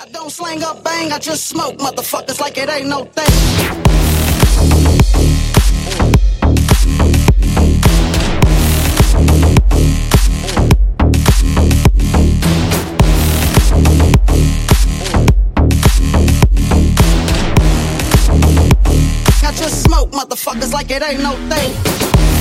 I don't slang up bang, I just smoke motherfuckers like it ain't no thing. I just smoke motherfuckers like it ain't no thing.